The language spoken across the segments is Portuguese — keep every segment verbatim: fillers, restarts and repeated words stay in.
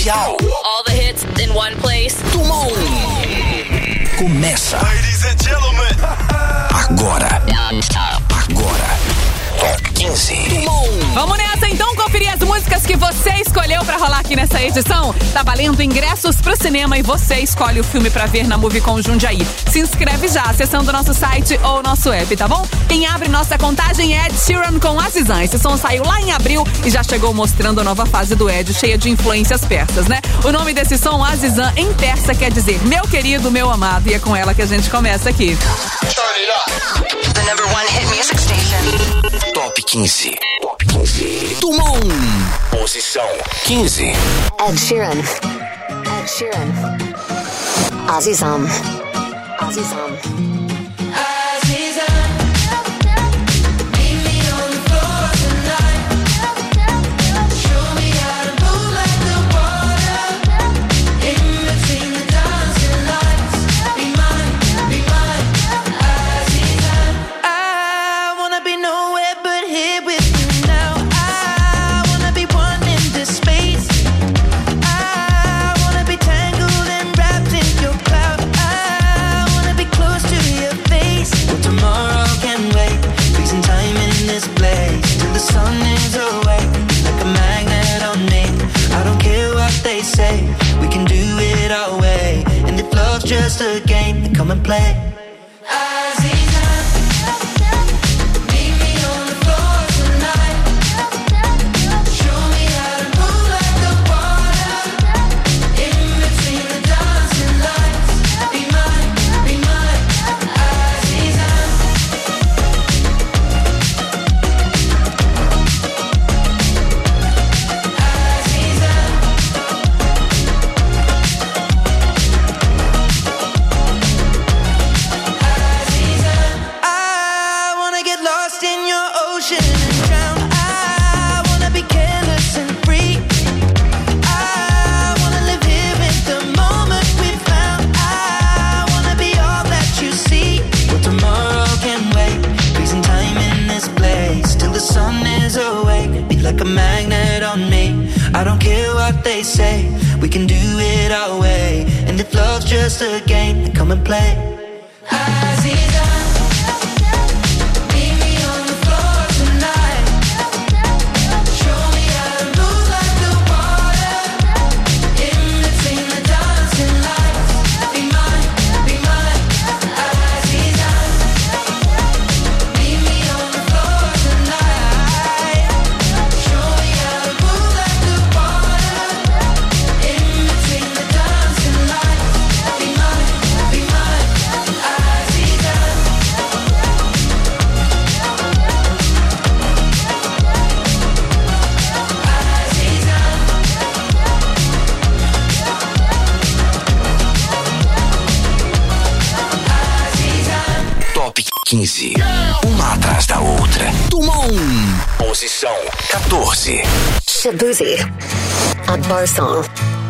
especial. All the hits in one place. Tumon. Começa. Ladies and gentlemen. Agora. Agora. Top quinze. Tumon. Vamos nessa então conferir as músicas que você escolheu pra rolar aqui nessa edição. Tá valendo ingressos pro cinema e você escolhe o filme pra ver na Movicon Jundiaí. Se inscreve já acessando o nosso site ou nosso app, tá bom? Quem abre nossa contagem é Ed Sheeran com Azizan. Esse som saiu lá em abril e já chegou mostrando a nova fase do Ed, cheia de influências persas, né? O nome desse som, Azizan, em persa quer dizer meu querido, meu amado, e é com ela que a gente começa aqui. Turn it up. The number one hit music station. Top quinze. Top quinze. Tumon. Posição quinze. Ed Sheeran. Ed Sheeran. Azizam. Azizam. Just a game to come and play. Just a game to come and play. quinze. Uma atrás da outra. Tumon. Posição quatorze. Shabuzi. Akbar Song.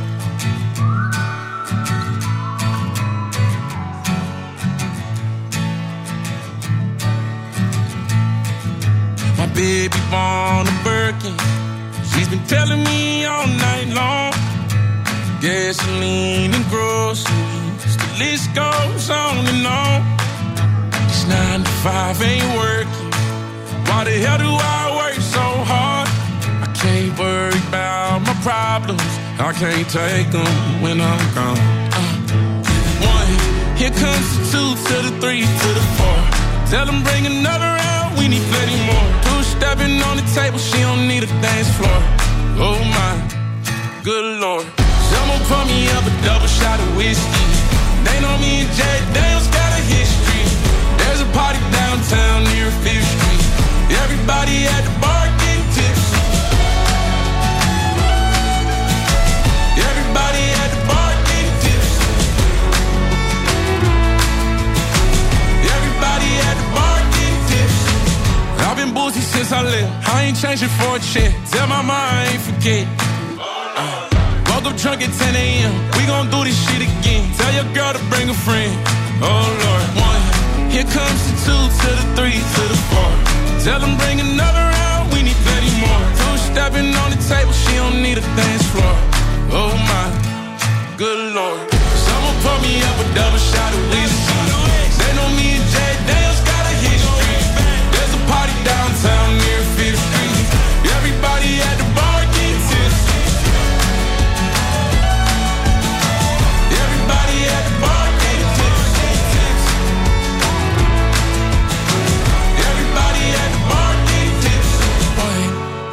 My baby born a Birkin. She's been telling me all night long. Gasoline and groceries. The list goes on and on. Nine to five ain't working. Why the hell do I work so hard? I can't worry about my problems. I can't take them when I'm gone. Uh, one, here comes the two to the three to the four. Tell them bring another round, we need plenty more. Two stepping on the table, she don't need a dance floor. Oh my, good lord. Someone pour me up a double shot of whiskey. They know me and Jay Daniels got a history. There's a party downtown near Fifth Street. Everybody at the bar getting tipsy. Everybody at the bar getting tipsy. Everybody at the bar getting tipsy. I've been boozy since I left. I ain't changing for a check. Tell my mom I ain't forget. Uh, woke up drunk at ten a.m. We gon' do this shit again. Tell your girl to bring a friend. Oh Lord, one. Here comes the two to the three to the four. Tell them bring another round, we need plenty more. Two stepping on the table, she don't need a dance floor. Oh my.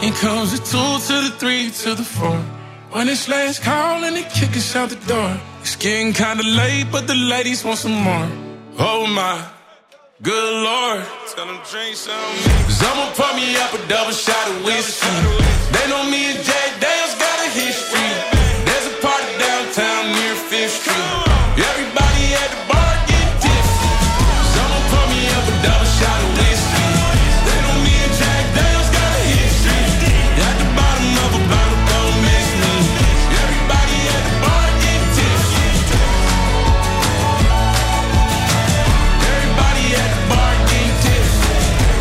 One comes the two to the three to the four. When it's last call and they kick us out the door. It's getting kinda late, but the ladies want some more. Oh my, good Lord. Tell them drink some. Cause I'ma pour me up a double shot of whiskey. They know me and Jack Daniels got a history. There's a party downtown near Fifth Street. Everybody at the bar get tipsy. Cause I'ma pour me up a double shot of whiskey. They know me and Jack Daniels got a history. At the bottom of a bottle, don't miss me. Everybody at the bar get tipsy. Everybody at the bar get tipsy.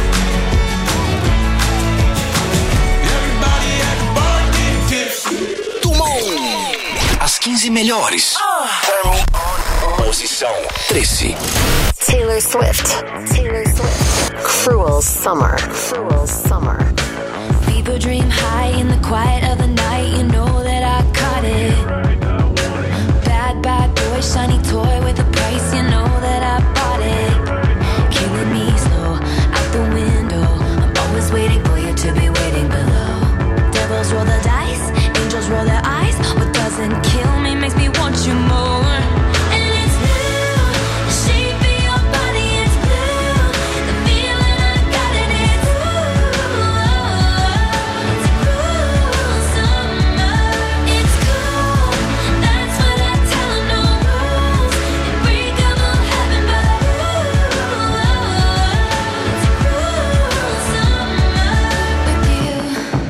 Everybody at the bar get tipsy. Tumão. As quinze melhores. Posição treze. Taylor Swift. Taylor Swift. Cruel Summer. Cruel Summer. People dream high in the quiet of the night. You know that I caught it. Bad, bad boy, shiny toy with a price. You know that I bought it. Killing me slow, out the window. I'm always waiting for you to be waiting below. Devils roll the dice, angels roll their eyes. What doesn't kill me makes me want you more. And it's blue, the shape of your body is blue. The feeling I got in it, ooh. It's a cruel summer. It's cool, that's what I tell 'em, no rules. Unbreakable heaven, but ooh, it's a cruel summer with you.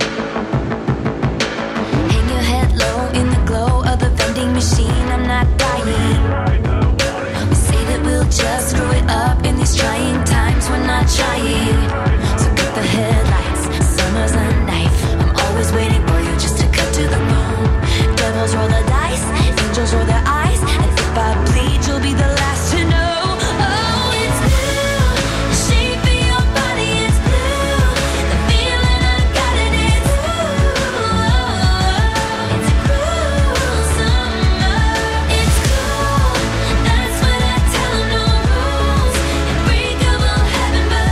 Hang your head low in the glow of the vending machine. I'm not dying. We say that we'll just screw it up in these trying times. We're not trying. So get the headlights. Summer's a knife. I'm always waiting for you just to cut to the bone. Devils roll the dice. Angels roll their eyes. And if I bleed, you'll be the last to know. Oh, it's blue. The shape of your body is blue. The feeling I got in it, ooh. It's a cruel summer. It's cool. That's what I tell 'em, no rules. Unbreakable heaven, but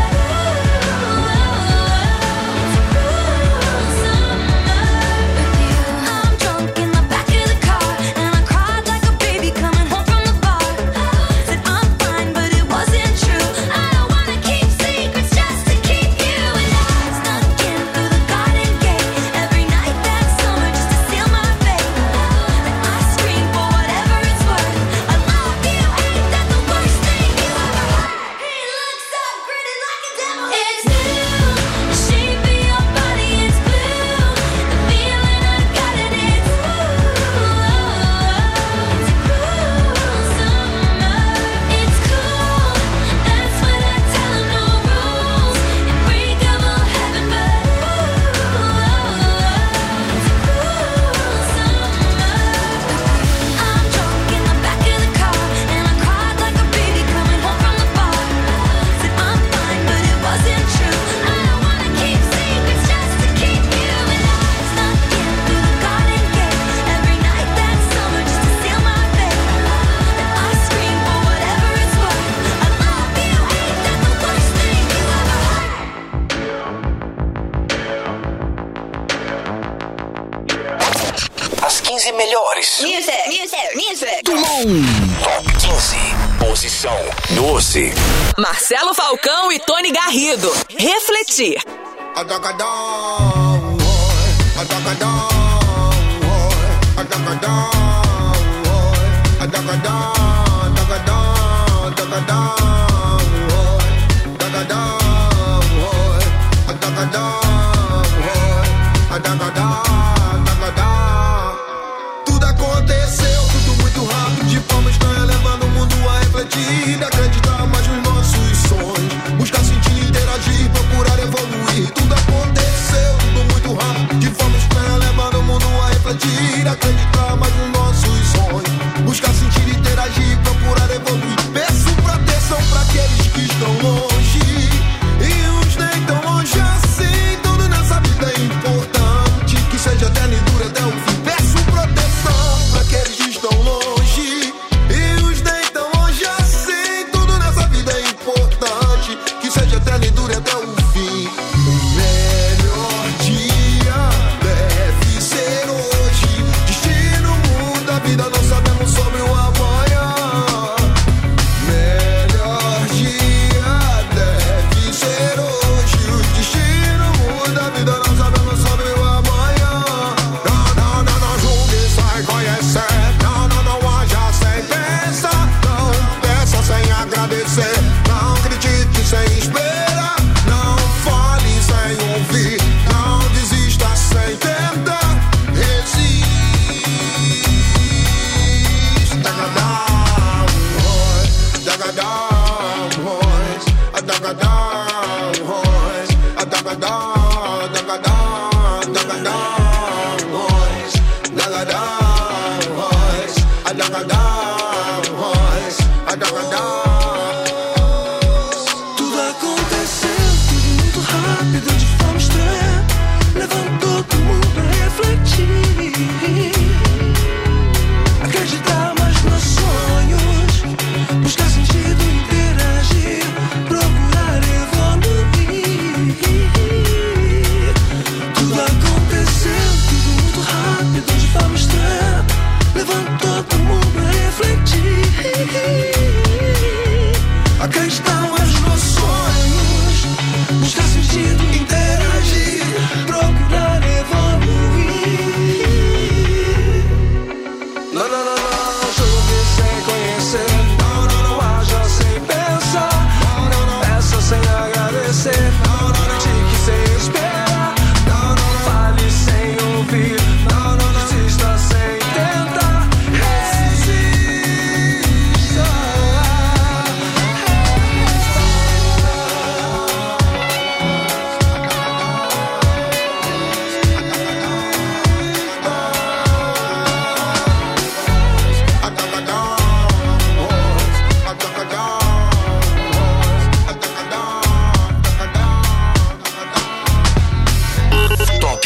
ooh, it's a cruel summer with you. I'm drunk in the back of the car, and I cried like a baby coming home from the bar. Said I'm fine, but it wasn't true. I don't wanna keep secrets just to keep you. And I snuck in through the garden gate every night that summer just to seal my fate. Then I scream for whatever it's worth. I love you, ain't that the worst thing you ever heard? He looks so pretty like a devil. It's blue, the shape of your body is blue. The feeling I got in it, ooh. It's a cruel summer. It's cool, that's what I tell 'em, no rules. Unbreakable heaven, but ooh, it's a cruel summer. I'm drunk in the back of the car, and I cried like a baby coming home from the bar. Said I'm fine, but it wasn't true. I don't wanna keep secrets just to keep you. And I snuck in through the garden gate every night that summer just to seal my fate. Then I scream for whatever it's worth. I love you, ain't that the worst thing you ever heard? As quinze melhores. Music, music, music. Tumão. Top quinze. Posição doze. Marcelo Falcão e Tony Garrido. Refletir. Tudo aconteceu, tudo muito rápido, de forma estranha, levando o mundo a refletir, acreditar mais nos nossos sonhos, buscar sentido, interagir, procurar evoluir. Tudo aconteceu, tudo muito rápido, de forma estranha, levando o mundo a refletir, acreditar mais nos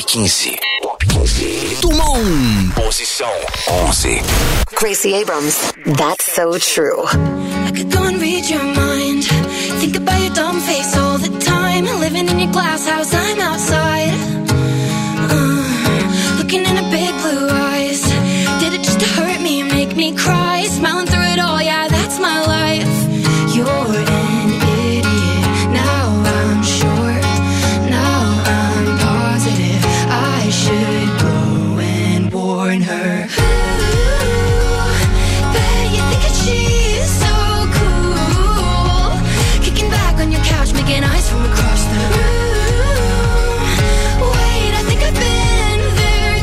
quinze. Top quinze. Dumont. Posição onze. Gracie Abrams, That's So True. I could go and read your mind. Think about your dumb face all the time. Living in your glass house, I'm outside. Uh, looking in her big blue eyes. Did it just to hurt me, make me cry? Smiling through it all, yeah, that's my life. You're an idiot, now I'm sure. Now I'm positive I should go and warn her. Making eyes from across the room. Wait, I think I've been there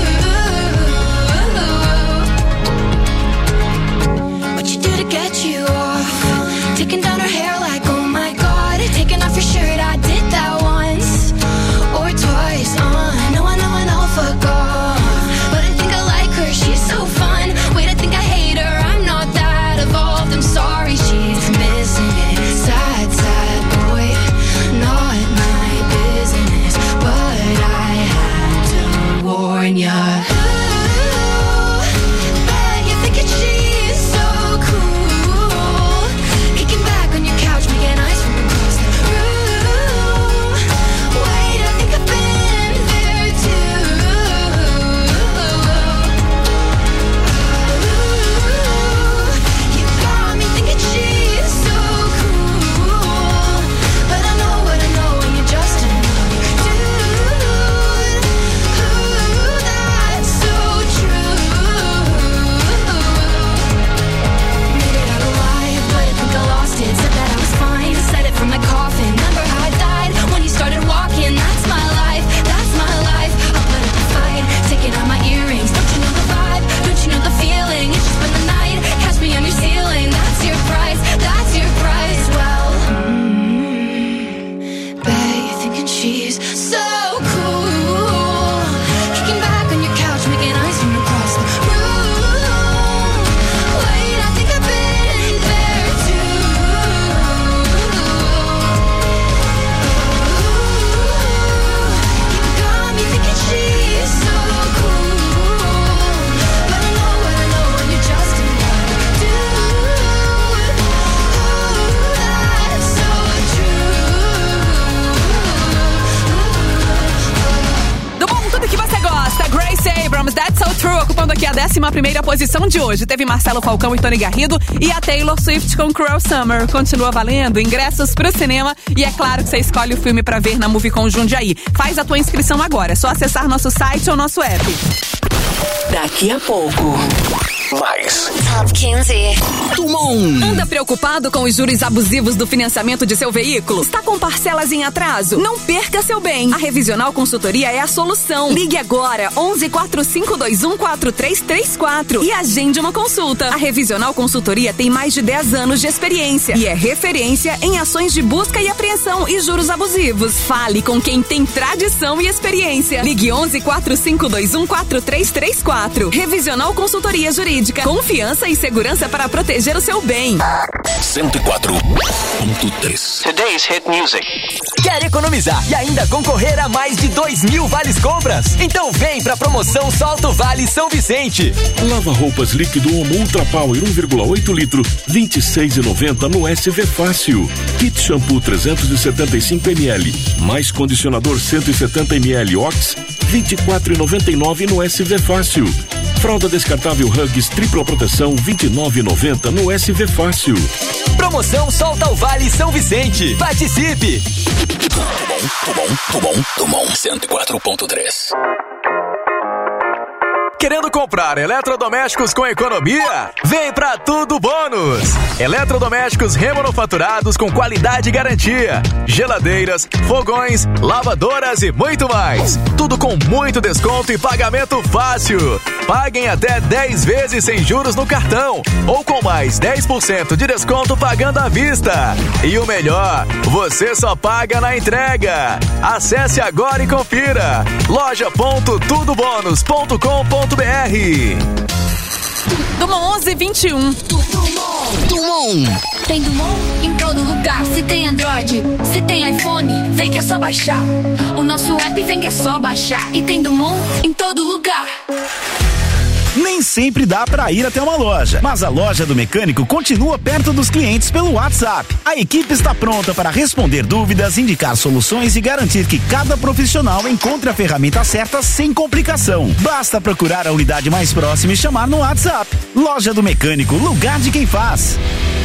too. What you do to get you off? Taking down her hair like, oh my god. Taking off your shirt, I did that once or twice. Uh, no, I know, I know, fuck off. But I think I like her, she's so fun. Wait, I think I hate her, I'm not that evolved. I'm sorry, she's missing it. Sad, sad boy, not my business, but I had to warn ya. Ooh, bet you're thinking she's so cool. Kicking back on your couch, making eyes from across the room. Wait, I think I've been there too. Ooh, you got me thinking she's so cool. But I know what I know, and you're just another dude. Ooh, that's so true. Made it out alive, but I think I lost it. Said that I was fine, said it from my coffin. Remember how I died when you started walking? That's my life, that's my life. I'll put up a fight, taking out my earrings. Don't you know the vibe? Don't you know the feeling? It's just been the night, catch me on your ceiling. That's your price, that's your price. Well, mm, bet you're thinking she's so cool. Kicking back on your couch, making eyes from across the room. Wait, I think I've been there too. You got me thinking she's so cool. But I know what I know, and you're just another dude. Ooh, that's so true. Do bom, tudo que você gosta. Gracie Abrams, That's So True, ocupando aqui a décima primeira posição de hoje. Teve Marcelo Falcão e Tony Garrido e a Taylor Swift com Cruel Summer. Continua valendo ingressos pro cinema e é claro que você escolhe o filme pra ver na Movicon Jundiaí. Faz a tua inscrição agora, é só acessar nosso site ou nosso app. Daqui a pouco. Mais. Top quinze. Dumont. Anda preocupado com os juros abusivos do financiamento de seu veículo? Está com parcelas em atraso? Não perca seu bem. A Revisional Consultoria é a solução. Ligue agora onze quatro cinco dois um quatro três três quatro e agende uma consulta. A Revisional Consultoria tem mais de dez anos de experiência e é referência em ações de busca e apreensão e juros abusivos. Fale com quem tem tradição e experiência. Ligue onze quatro cinco dois um quatro três três quatro. Revisional Consultoria Jurídica. Confiança e segurança para proteger o seu bem. cento e quatro ponto três. Today's hit music. Quer economizar e ainda concorrer a mais de dois mil vales compras? Então vem pra promoção Solta o Vale São Vicente. Lava-roupas líquido Omo Ultra Power um vírgula oito litro, vinte e seis reais e noventa centavos no S V Fácil. Kit shampoo trezentos e setenta e cinco mililitros, mais condicionador cento e setenta mililitros Ox, vinte e quatro reais e noventa e nove centavos no S V Fácil. Fralda descartável Huggies tripla proteção vinte e nove reais e noventa centavos no S V Fácil. Promoção Solta o Vale São Vicente. Participe! Dumont, Dumont, Dumont, Dumont, cento e quatro ponto três. Querendo comprar eletrodomésticos com economia? Vem pra Tudo Bônus! Eletrodomésticos remanufaturados com qualidade e garantia. Geladeiras, fogões, lavadoras e muito mais. Tudo com muito desconto e pagamento fácil. Paguem até dez vezes sem juros no cartão ou com mais dez por cento de desconto pagando à vista. E o melhor, você só paga na entrega. Acesse agora e confira. loja ponto tudo bônus ponto com ponto br. Dumont onze e vinte e um. Dumont. Tem Dumont em todo lugar. Se tem Android, se tem iPhone, vem que é só baixar. O nosso app vem que é só baixar. E tem Dumont em todo lugar. Nem sempre dá para ir até uma loja, mas a loja do mecânico continua perto dos clientes pelo WhatsApp. A equipe está pronta para responder dúvidas, indicar soluções e garantir que cada profissional encontre a ferramenta certa sem complicação. Basta procurar a unidade mais próxima e chamar no WhatsApp. Loja do Mecânico, lugar de quem faz.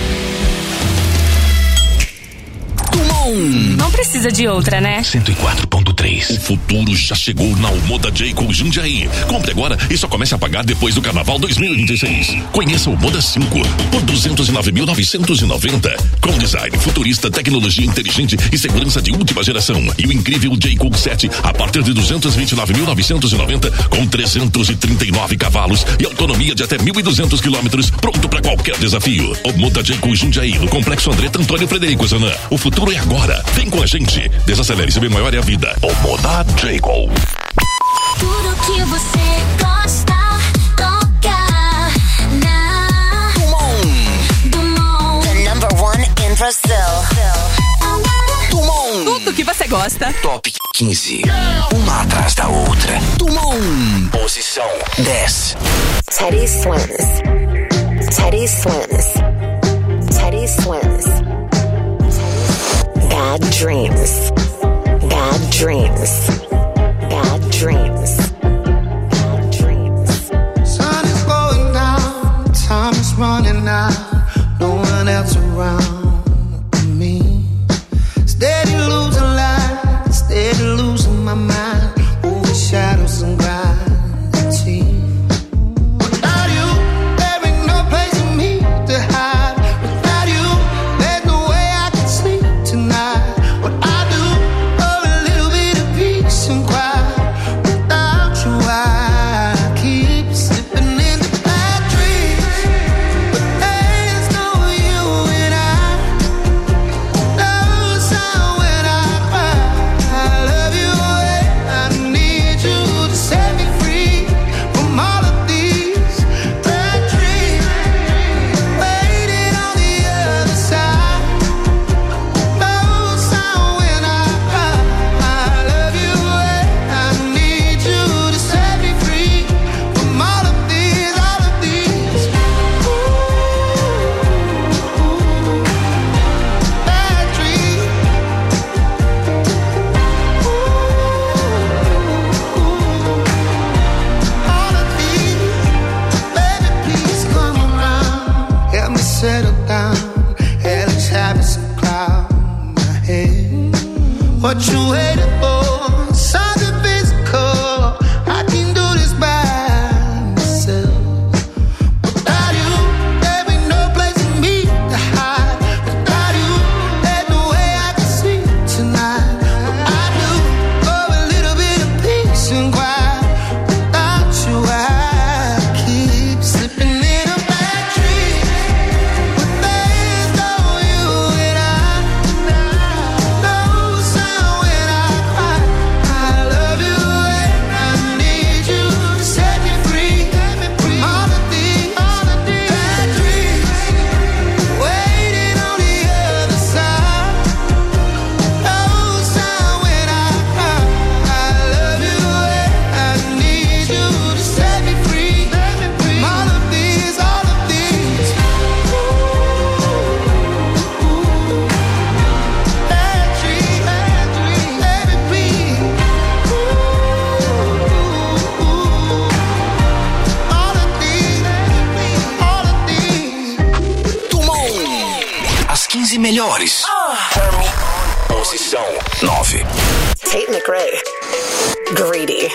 Não precisa de outra, né? cento e quatro ponto três. O futuro já chegou na Omoda J-Com Jundiaí. Compre agora e só comece a pagar depois do Carnaval dois mil e vinte e seis. Conheça o Moda cinco por duzentos e nove mil novecentos e noventa. Com design futurista, tecnologia inteligente e segurança de última geração. E o incrível J-Com sete a partir de duzentos e vinte e nove mil novecentos e noventa com trezentos e trinta e nove cavalos e autonomia de até mil e duzentos quilômetros. Pronto para qualquer desafio. Omoda J-Com Jundiaí no Complexo André Antônio Frederico Zanã. O futuro é agora. Vem com a gente. Desacelere, seu bem maior é a vida. Omoda J-Com. Tudo que você gosta, toca na Dumont. Dumont. The number one in Brazil. Dumont. Tudo que você gosta. Top quinze. Uma atrás da outra. Dumont. Posição dez. Teddy Swims. Teddy Swims. Teddy Swims. Bad dreams. Bad dreams. Bad dreams. Bad dreams. Sun is going down, time is running out, no one else around me. Steady losing light, steady losing my mind, over shadows and gravity. Without you, there ain't no place for me to hide. Without you, there's no way I can sleep tonight. What I do for a little bit of peace and quiet. Without you, I keep slipping into bad dreams. But there's no you and I. No sound when I cry. I love you and I need you to set me free from all of these bad dreams. Waiting on the other side. No sound when I cry. I love you and I need you to set me free from all of these, all of these. Ooh, bad dreams. All of these. Baby, please come around. Help me settle down. Hell is having some cloud in my head. What you waiting for? Something physical. I can do this by myself. Without you, there ain't no place for me to hide. Without you, there's no way I can sleep tonight. But I do for a little bit of peace and quiet. Without you, I keep slipping in a bad dream. But there's no you and I. No sound when I cry. I love you and I need you to set me free from all of these, all of these bad dreams. Waiting on the other side. No sound when I cry. I love you and I need you to set me free from all of these, all of these. Bad dreams, bad dreams, baby, please. All of these, all of these. Dumont. As quinze melhores. Posição nove. Tate McRae. Greedy.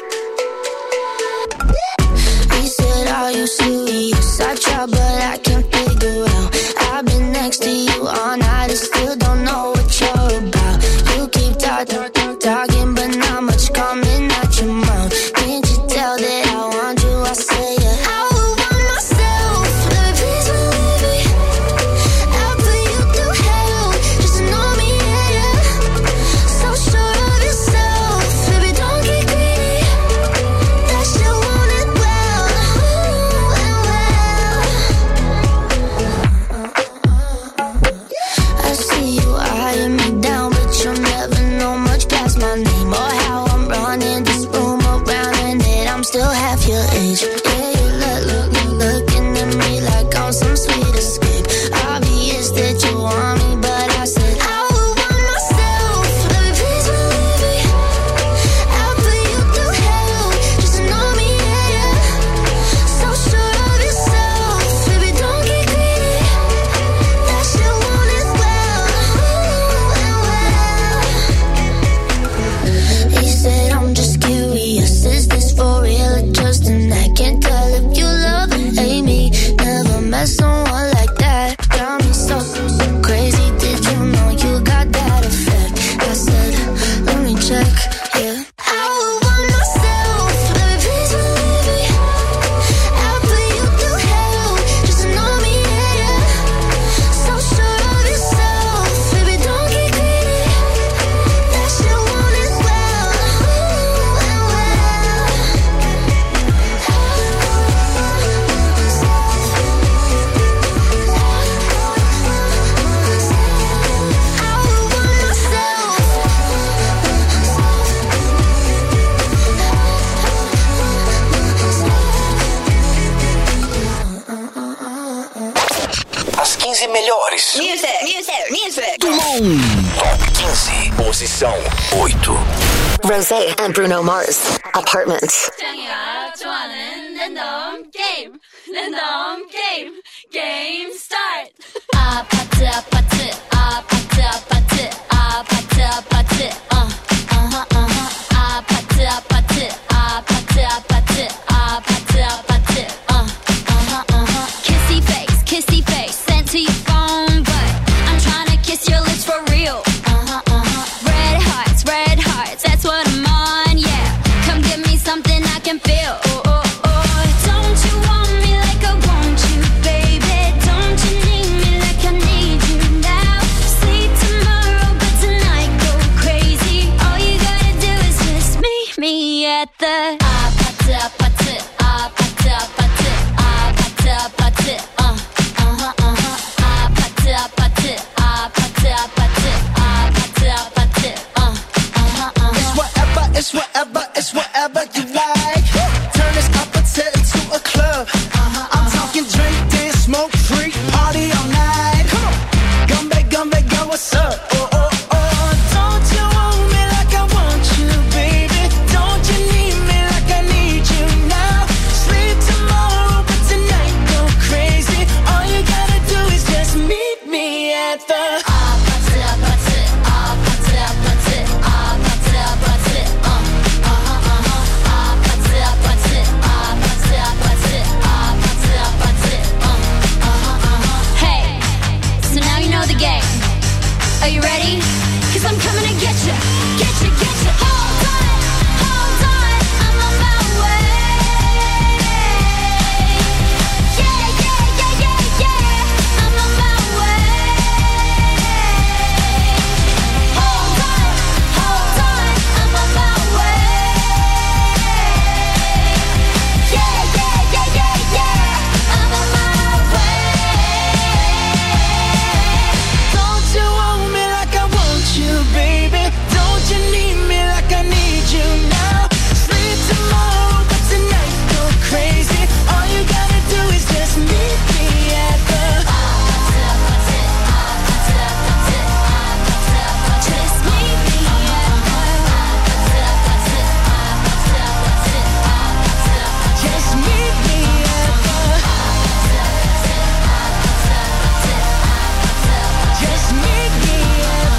He said, are you serious? I try, but I can't figure out. I've been next to you all night and still don't know what you're about. You keep talking, talking, but not much coming out your mouth. Can't you tell that I want you? I say it. I would want myself. Baby, please believe me. I'll put you through hell. Just to know me, yeah, yeah. So sure of yourself. Baby, don't get greedy. That you want it well, ooh, and well. need you. Yeah, you look, look, look, looking at me like I'm some sweet escape. Obvious that you want me, but I said I would want myself. Baby, please believe me. I'll put you through hell just to know me, yeah, yeah. So sure of yourself, baby, don't get greedy. That shit won't as well, ooh, and well. He said I'm just curious, is this for real or just an act? Can't tell if you love or hate me. Never met someone like that. Got me so, so crazy. Did you know you got that effect? I said, let me check, yeah. I would want myself, baby, please believe me. I'll put you through hell just to know me, yeah, yeah. So sure of yourself, baby, don't get greedy. That shit won't as well, ooh, and well. As quinze melhores. Music, music, music. Do mundo. Top quinze. Posição oito. Rosé and Bruno Mars. Apartment. 짱이가 좋아하는 랜덤 게임, 랜덤 게임, 게임 스타트. 아파트 아파트 아파트 아파트 아파트 아파트 어 어허 어허 아파트 아파트 아파트 아파트 아파트 아파트 어 어허 어허 kissy face kissy face sent to your phone but I'm trying to kiss your lips for real. Uh-huh uh-huh red hearts red hearts that's what I'm on, yeah. Come give me something I can feel. Oh, oh, oh. Don't you want me like I want you, baby? Don't you need me like I need you now? Sleep tomorrow, but tonight go crazy. All you gotta do is just meet me at the 아파트 아파트 아파트 아파트 아파트 아파트 어 어허 어허 아파트 아파트 아파트 아파트 아파트 아파트 어 어허 어허 It's whatever, it's whatever, it's whatever you like. Turn this appetite into a club. Uh-huh, I'm talking drink, dance, smoke, freak, party all night. Come on, come back, come back, girl, what's up? Oh, oh, oh, don't you want me like I want you, baby? Don't you need me like I need you now? Sleep tomorrow, but tonight go crazy. All you gotta do is just meet me at the 아파트 아파트 아파트 아파트 아파트 아파트 어 어허 어허 아파트 아파트 아파트 아파트 아파트 아파트 어 어허 어허 Hey, so now you know the game. Are you ready? Cause I'm coming to get you, get you, get you. Hold on, hold on, I'm on my way. Yeah, yeah, yeah, yeah, yeah, I'm on my way. Hold on, hold on, I'm on my way. Yeah, yeah, yeah, yeah, yeah, I'm on my way. Don't you want me like I want you, baby? Don't you need me like I need you now? Sleep tomorrow, but tonight go crazy. All you gotta do is just meet me at the Just meet me Just meet me at the Just meet me at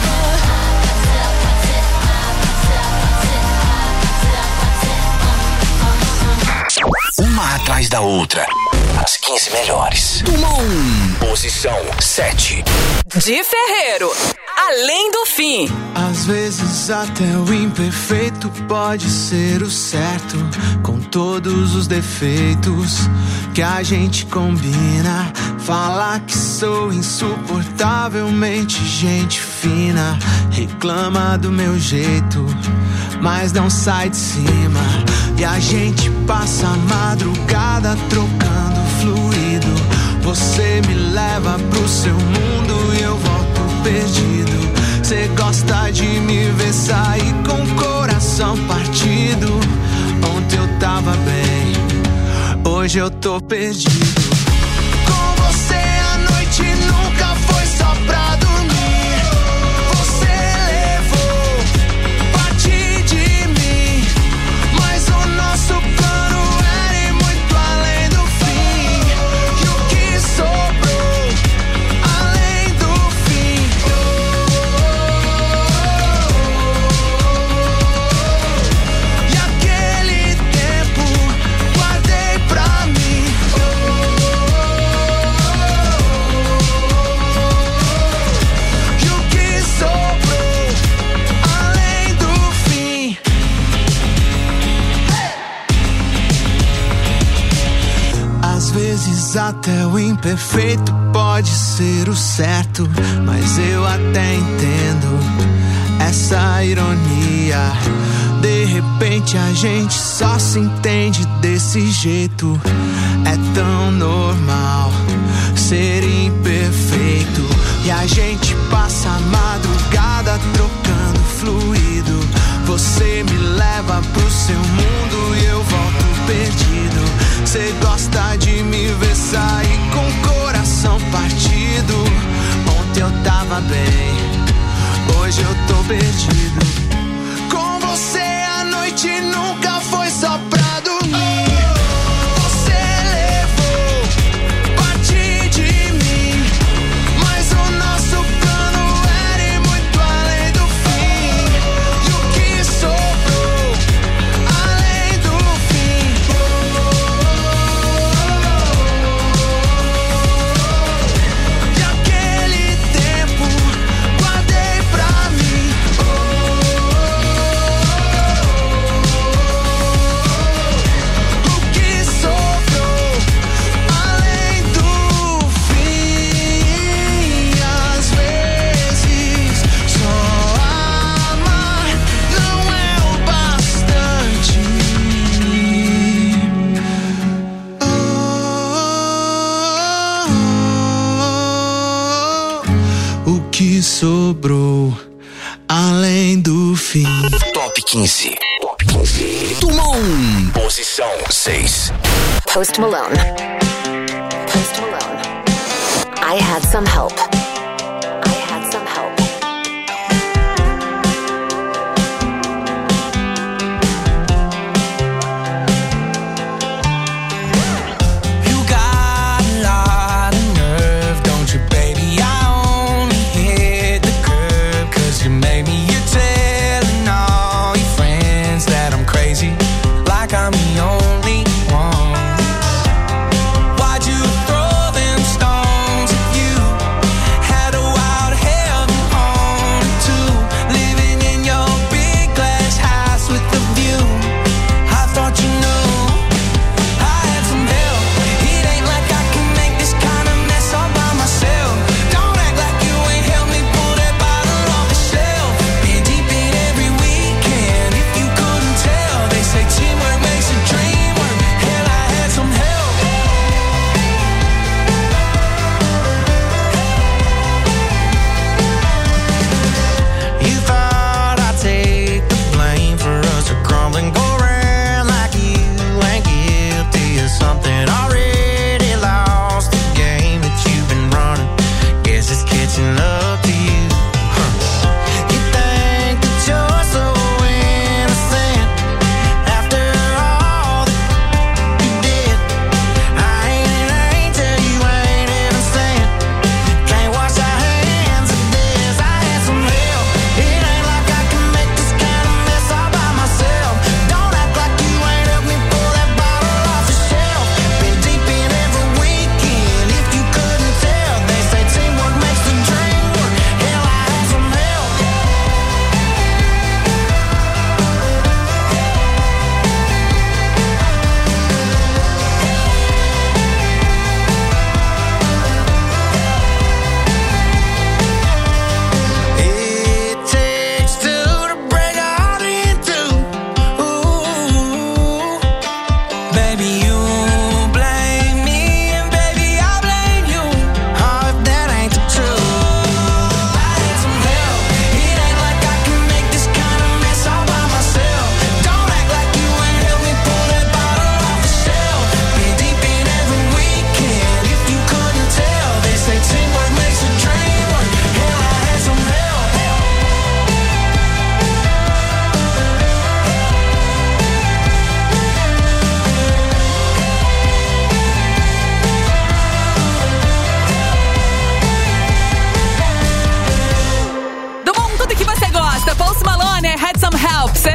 Uma atrás da outra. As quinze melhores. Do mundo. Posição sete. De Ferreiro, Além do Fim. Às vezes até o imperfeito pode ser o certo, com todos os defeitos que a gente combina. Falar que sou insuportavelmente gente fina, reclama do meu jeito, mas não sai de cima. E a gente passa a madrugada trocando fluido. Você me leva pro seu mundo e eu volto perdido. Cê gosta de me ver sair com o coração partido. Ontem eu tava bem, hoje eu tô perdido. Com você a noite nunca foi só pra dormir. Você levou parte de mim, mas o nosso plano era ir muito além do fim. E o que sobrou além do fim? E aquele tempo guardei pra mim. E o que sobrou além do fim? Às vezes até o imperfeito pode ser o certo, mas eu até entendo essa ironia. De repente a gente só se entende desse jeito. É tão normal ser imperfeito. E a gente passa a madrugada trocando fluido. Você me leva pro seu mundo e eu volto perdido. Você gosta de me ver sair com o coração partido. Ontem eu tava bem, hoje eu tô perdido. Com você a noite nunca foi só pra dormir. Você levou parte de mim, mas o nosso plano era ir muito além do fim. E o que sobrou além do fim? E aquele tempo guardei pra mim. O que sobrou além do fim? Às vezes só amar não é o bastante. O que sobrou além do fim? Top quinze. Top quinze. Tumon. Posição seis. Post Malone. Post Malone. I had some help. I had some help. You got a lot of nerve, don't you, baby? I only hit the curb 'cause you made me. You're telling all your friends that I'm crazy, like I'm the only one. Why'd you throw them stones at you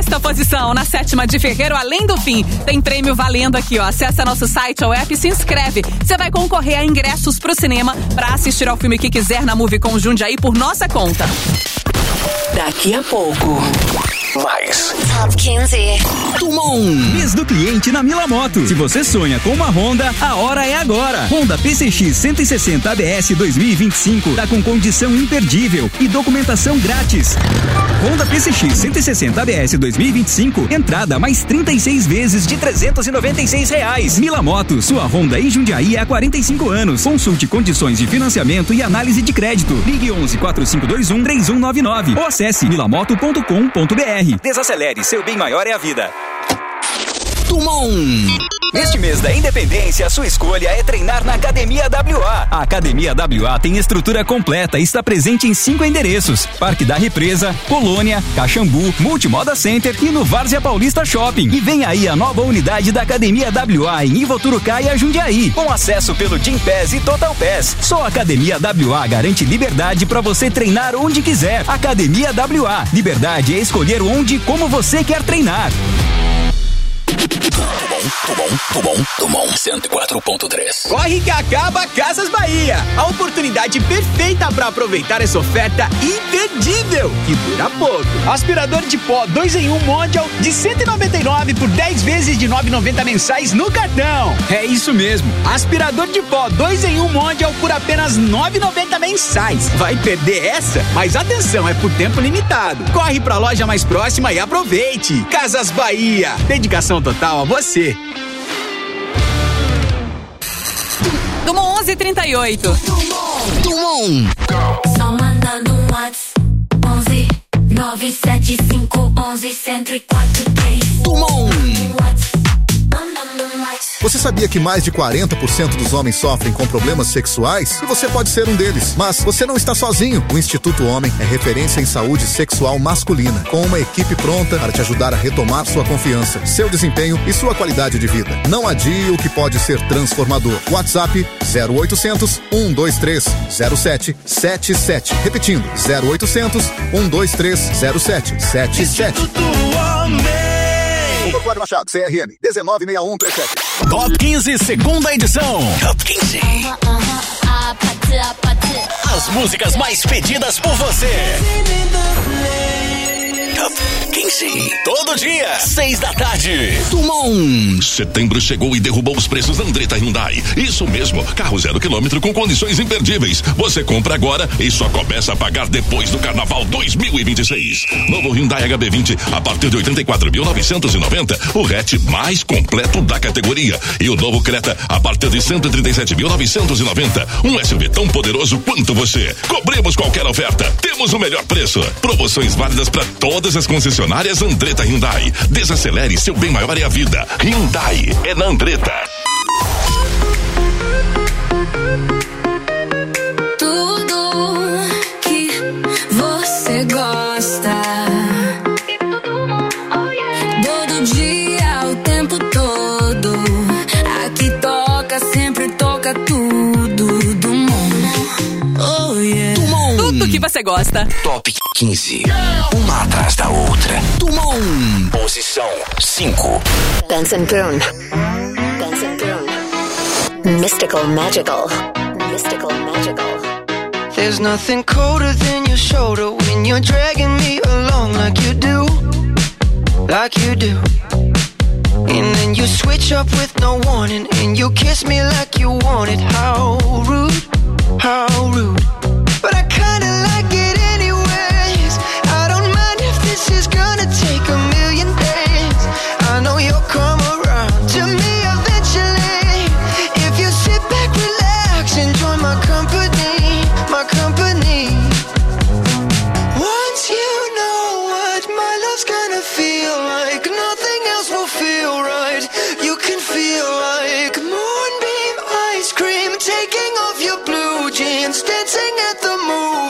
sexta posição. Na sétima de Ferreiro, Além do Fim. Tem prêmio valendo aqui, ó. Acesse nosso site ou app e se inscreve. Você vai concorrer a ingressos pro cinema pra assistir ao filme que quiser na Movie com Jundiaí por nossa conta. Daqui a pouco. Mais. Top quinze. Tumon. Mês do cliente na Mila Moto. Se você sonha com uma Honda, a hora é agora. Honda P C X cento e sessenta A B S dois mil e vinte e cinco tá com condição imperdível e documentação grátis. Honda P C X cento e sessenta A B S dois mil e vinte e cinco, entrada mais trinta e seis vezes de trezentos e noventa e seis reais. Mila Moto, sua Honda em Jundiaí há quarenta e cinco anos. Consulte condições de financiamento e análise de crédito. Ligue onze, quatro cinco dois um, três um nove nove ou acesse milamoto ponto com ponto br. Desacelere, seu bem maior é a vida. Tumon. Neste mês da independência, a sua escolha é treinar na Academia W A. A Academia W A tem estrutura completa e está presente em cinco endereços: Parque da Represa, Colônia, Caxambu, Multimoda Center e no Várzea Paulista Shopping. E vem aí a nova unidade da Academia W A em Ivoturucá e Jundiaí, com acesso pelo Gym Pass e Total Pass. Só a Academia W A garante liberdade para você treinar onde quiser. Academia W A. Liberdade é escolher onde e como você quer treinar. Tumon, Tumon, Tumon cento e quatro ponto três. Corre que acaba Casas Bahia. A oportunidade perfeita para aproveitar essa oferta imperdível que dura pouco. Aspirador de pó dois em um Mondial de cento e noventa e nove por dez vezes de nove reais e noventa centavos mensais no cartão. É isso mesmo. Aspirador de pó dois em um Mondial por apenas nove reais e noventa centavos mensais. Vai perder essa? Mas atenção, é por tempo limitado. Corre para a loja mais próxima e aproveite. Casas Bahia. Dedicação total a você. Tumon onze e trinta e oito. Tumon. Só mandando um WhatsApp. onze nove sete cinco onze cento e quatro três. Tumon. Você sabia que mais de quarenta por cento dos homens sofrem com problemas sexuais? E você pode ser um deles. Mas você não está sozinho. O Instituto Homem é referência em saúde sexual masculina, com uma equipe pronta para te ajudar a retomar sua confiança, seu desempenho e sua qualidade de vida. Não adie o que pode ser transformador. WhatsApp zero oitocentos, um dois três, zero sete sete sete. Repetindo, zero oitocentos, um dois três, zero sete sete sete. Código Machado, C R M um nove seis um três sete. Top quinze, segunda edição. Top quinze. As músicas mais pedidas por você. Top quinze. Todo dia, seis da tarde. Tumon. Setembro chegou e derrubou os preços da Andretta Hyundai. Isso mesmo, carro zero quilômetro com condições imperdíveis. Você compra agora e só começa a pagar depois do Carnaval dois mil e vinte e seis. Novo Hyundai H B vinte a partir de oitenta e quatro mil novecentos e noventa, o hatch mais completo da categoria. E o novo Creta a partir de cento e trinta e sete mil novecentos e noventa. Um S U V tão poderoso quanto você. Cobrimos qualquer oferta. Temos o melhor preço. Promoções válidas para todas as concessionárias Andretta Hyundai. Desacelere, seu bem maior é a vida. Hyundai é na Andretta. Tudo que você gosta. Todo dia, o tempo todo. Aqui toca, sempre toca tudo do mundo. Oh yeah. Tumon. Tudo que você gosta. Top quinze. Uma atrás da outra. Tumon. Posição cinco. Benson Boone. Benson Boone. Mystical Magical. Mystical Magical. There's nothing colder than your shoulder when you're dragging me along like you do. Like you do. And then you switch up with no warning and you kiss me like you want it. How rude, how rude. But I kinda like it anyways. I don't mind if this is gonna take a million days. I know you'll come around to me eventually. If you sit back, relax, and join my company, my company. Once you know what my love's gonna feel like, nothing else will feel right. You can feel like moonbeam ice cream, taking off your blue jeans, dancing at the moon.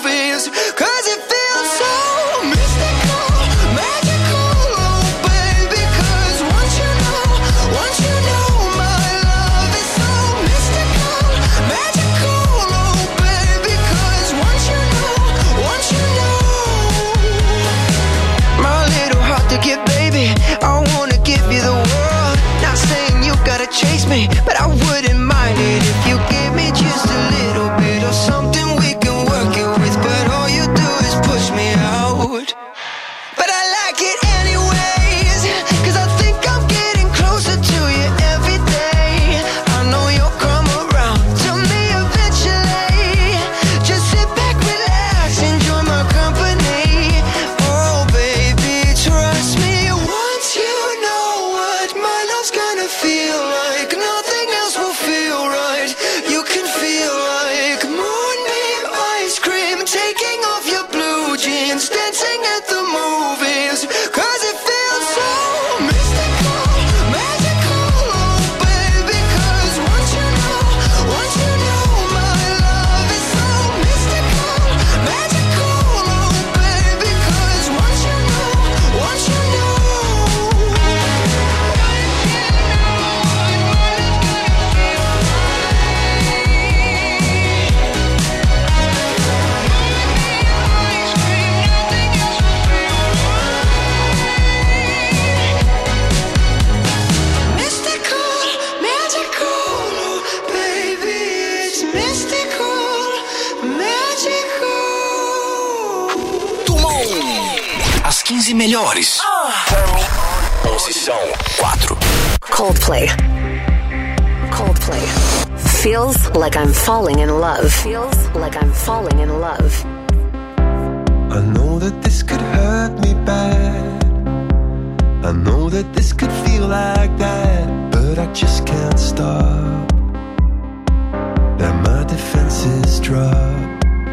quinze melhores. Posição quatro. Coldplay. Coldplay. Feels like I'm falling in love. Feels like I'm falling in love. I know that this could hurt me bad. I know that this could feel like that, but I just can't stop. Let my defenses drop.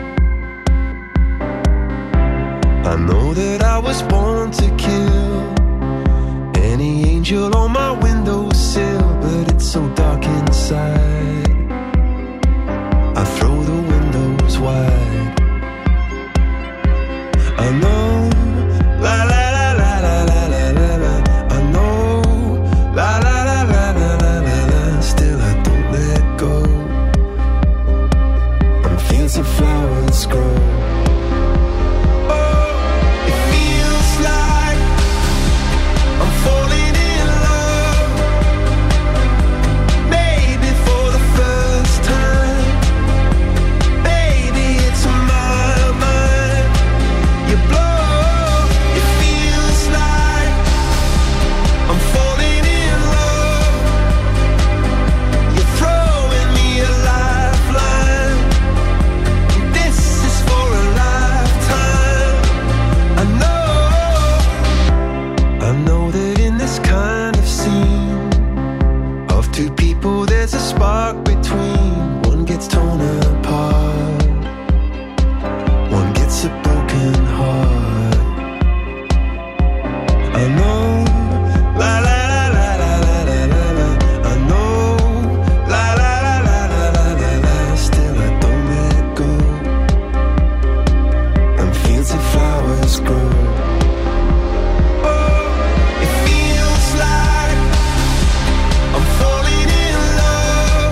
I know that I was born to kill any angel on my windowsill, but it's so dark inside. I throw the windows wide. I know, la la la la la la la la la. I know, la la la la la la la la. Still I don't let go. And fields of flowers grow. Oh, it feels like I'm falling in love. Maybe for the first time. Baby, it's my mind. You blow, it feels like I'm falling in love. You're throwing me a lifeline. This is for a lifetime. I know, I know that in this kind of scene of two people there's a spark between. One gets torn apart, one gets a broken heart. I know, la la la la la la la la la. I know, la la la la la la la la. Still I don't let go. And fields of flowers grow. Oh, it feels like I'm falling in love.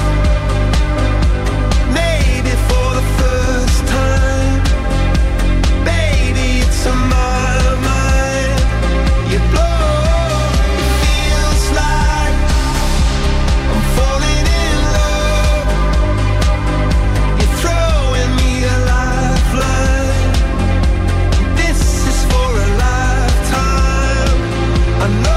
Maybe for the first time. Baby, it's on my mind. You blow, it feels like I'm falling in love. You're throwing me a lifeline. This is for a lifetime. I know.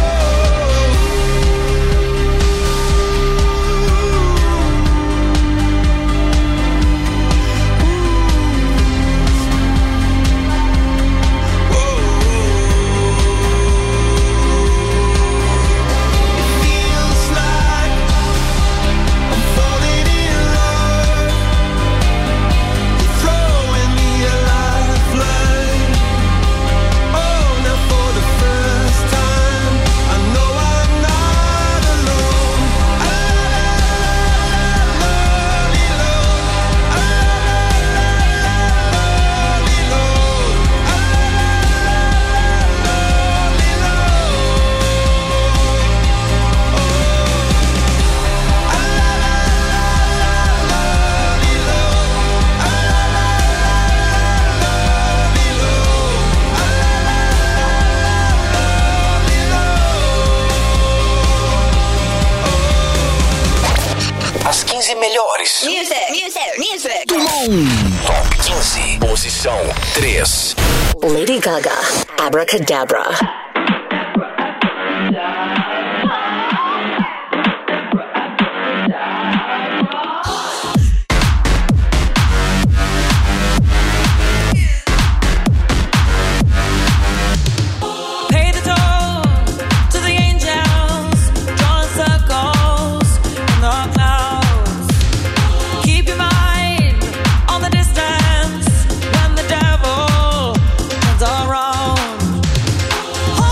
Feels like I'm falling in love. You're throwing me a lifeline. Oh, now for the first time, I know I'm not alone. As quinze melhores. Music, music, music. do mundo. Top quinze. Posição três. Lady Gaga, Abracadabra. Pay the toll to the angels, drawing circles in the clouds. Keep your mind on the distance when the devil turns around.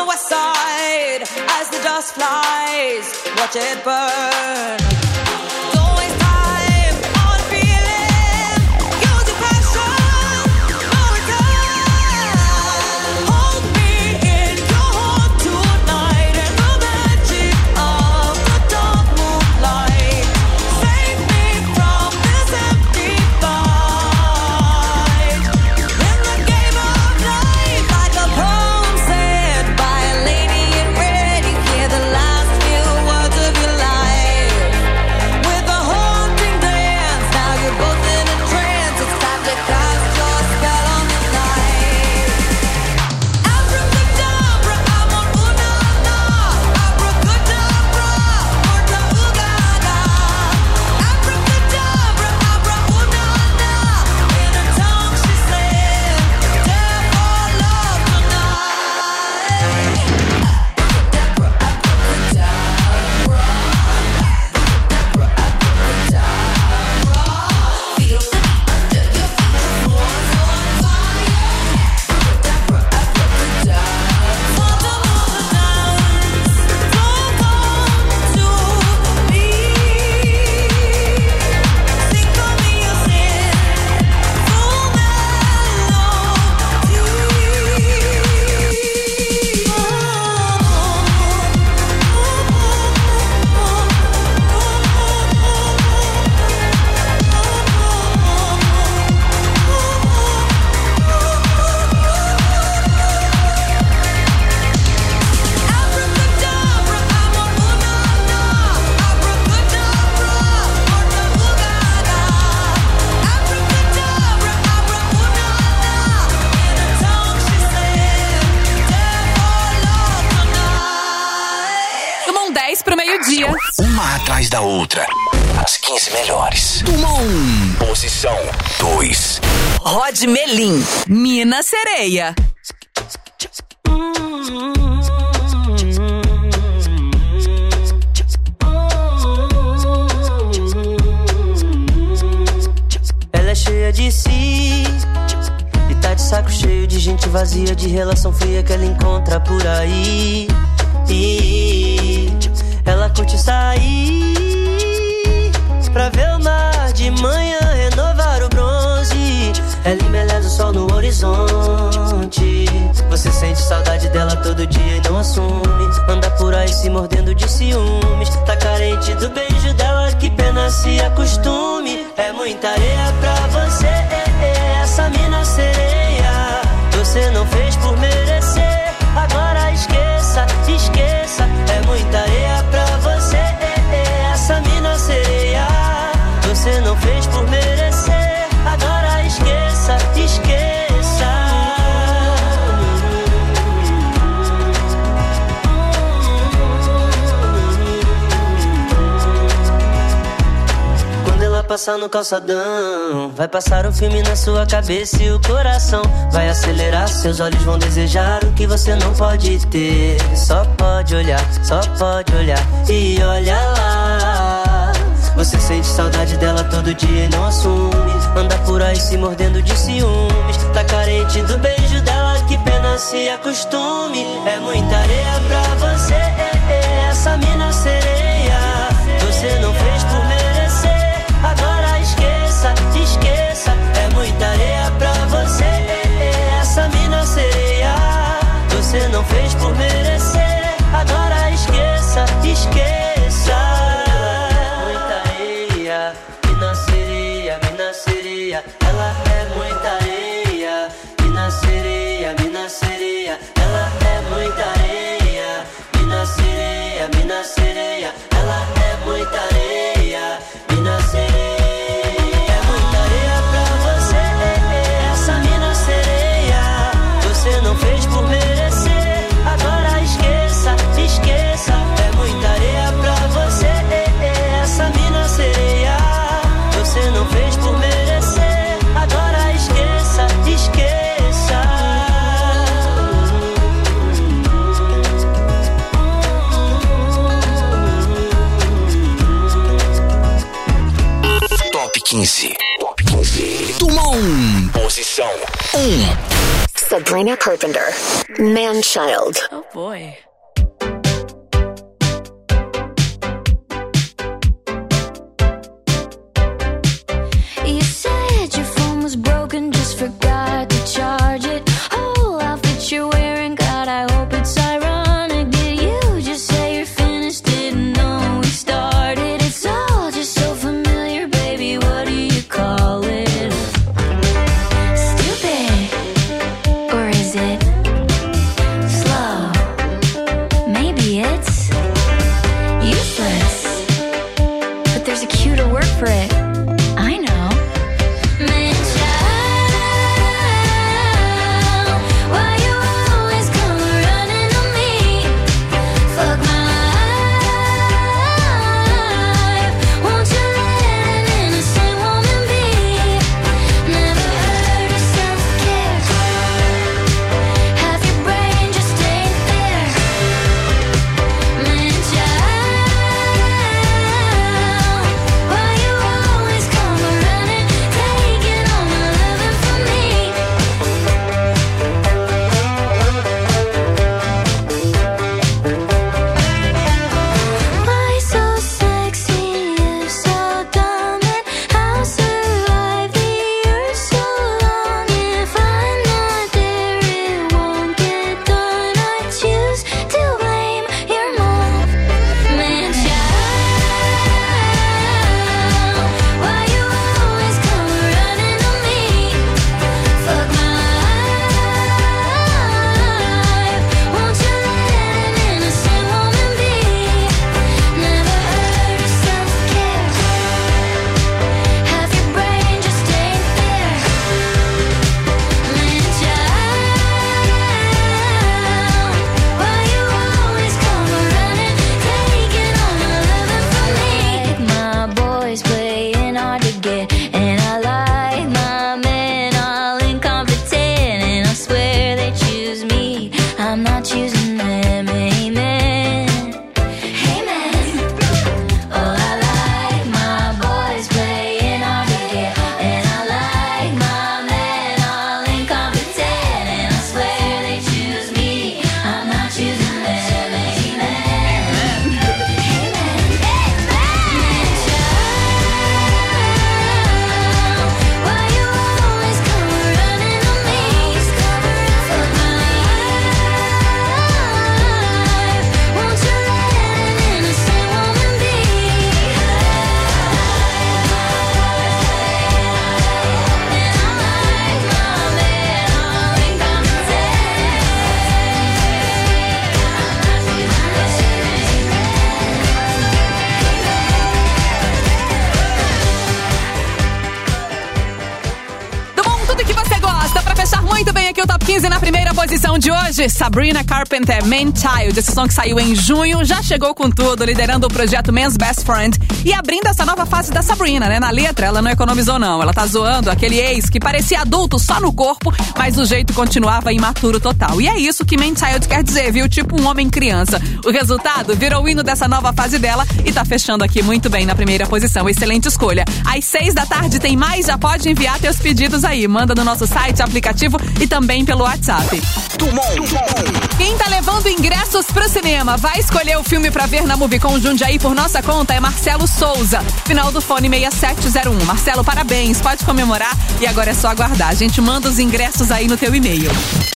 the west side as the dust flies. Watch it burn. Don't waste time on feeling. Use your passion for return. Hold me in your heart tonight in the magic of the dark moonlight. Save me from this empty fight. In the game of life, like a poem said by a lady in red, you hear the last few words of your life. With a haunting dance, now you're both in a trance. It's time to cast your spell on the night. Abracadabra, I'm on una-na. Abracadabra, orta ugaga. Abracadabra, abra una-na. In her tongue she said, "Death or love tonight." Tomam dez pro meio-dia. Uma atrás da outra. As quinze melhores. Turma um. Posição dois. Rod Melim, Mina Sereia. Ela é cheia de si e tá de saco cheio de gente vazia, de relação fria que ela encontra por aí. E ela curte sair pra ver o mar de manhã, renovar o bronze. Ela embeleza o sol no horizonte. Você sente saudade dela todo dia e não assume. Anda por aí se mordendo de ciúmes. Tá carente do beijo dela, que pena se acostume. É muita areia pra você, é, é, essa mina sereia. Você não fez por merecer, agora esqueça, esqueça. É muita areia pra você, é, é, essa mina sereia. Você não fez por merecer, agora esqueça, esqueça. Quando ela passar no calçadão, vai passar um filme na sua cabeça e o coração vai acelerar. Seus olhos vão desejar o que você não pode ter. Só pode olhar, só pode olhar e olha lá. Você sente saudade dela todo dia e não assume. Anda por aí se mordendo de ciúmes. Tá carente do beijo dela, que pena se acostume. É muita areia pra você, é, é, essa mina sereia. Você não fez por merecer, agora esqueça, esqueça. É muita areia pra você, é, é, essa mina sereia. Você não fez por merecer, agora esqueça, esqueça. Mina sereia, mina sereia, ela é muita areia. Mina sereia, mina sereia, ela é muita areia. Mina sereia, mina sereia, ela é muita areia. Mina sereia, é muita areia pra você, é, é, essa mina sereia. Você não fez por merecer, agora esqueça, esqueça. É muita areia pra você, é, é, essa mina sereia. Você não fez por merecer, agora esqueça, esqueça. Top quinze. Top quinze. Turma um. Posição um. Sabrina Carpenter, Man-Child. Oh boy. You said your phone was broken, just forgot to charge it. Oh, outfit you're wearing, God, I hope it's ironic. Did you just say you're finished? Didn't know we started. It's all just so familiar, baby. What do you call it? Stupid, or is it slow? Maybe it's useless, but there's a cuter word for it. I know. Why you always come running to me? Fuck my life. Won't you let an innocent woman be? Never heard of self-care. Half your brain just ain't there. Man, child, why you always come running, taking all my loving from me? Why so sexy, you so dumb, and I'll survive the earth so long. If I'm not there, it won't get done. I choose to blame your mom. Man, child, why you always come running to me? Fuck my life. Won't you let an innocent woman be? Never heard of self-care. Half your brain just ain't there. Man, child, why you always come running, taking all my loving from me? My boys playing hard to get, and I like my men all incompetent, and I swear they choose me. I'm not choosing them. Amen. Amen. Oh, I like my boys playing hard to get, and I like my men all incompetent, and I swear they choose me. I'm not choosing them. Amen. Why you always come running to me? Fuck my life. Won't you let an innocent woman be? Do bom, tudo que você gosta. Pra fechar muito bem aqui o Top quinze na primeira posição de hoje, Sabrina Carpenter, Man-Child. Esse som que saiu em junho, já chegou com tudo, liderando o projeto Man's Best Friend e abrindo essa nova fase da Sabrina, né? Na letra, ela não economizou não. Ela tá zoando aquele ex que parecia adulto só no corpo, mas o jeito continuava imaturo total. E é isso que Man-Child quer dizer, viu? Tipo um homem criança. O resultado virou o hino dessa nova fase dela e tá fechando aqui muito bem na primeira posição. Excelente escolha. Às seis da tarde tem mais, já pode enviar teus pedidos aí. Manda no nosso site, aplicativo e também pelo WhatsApp. Quem tá levando ingressos pro cinema vai escolher o filme pra ver na Movicon Jundiaí por nossa conta é Marcelo Souza, final do fone seis sete zero um. Marcelo, parabéns, pode comemorar e agora é só aguardar. A gente manda os ingressos aí no teu e-mail.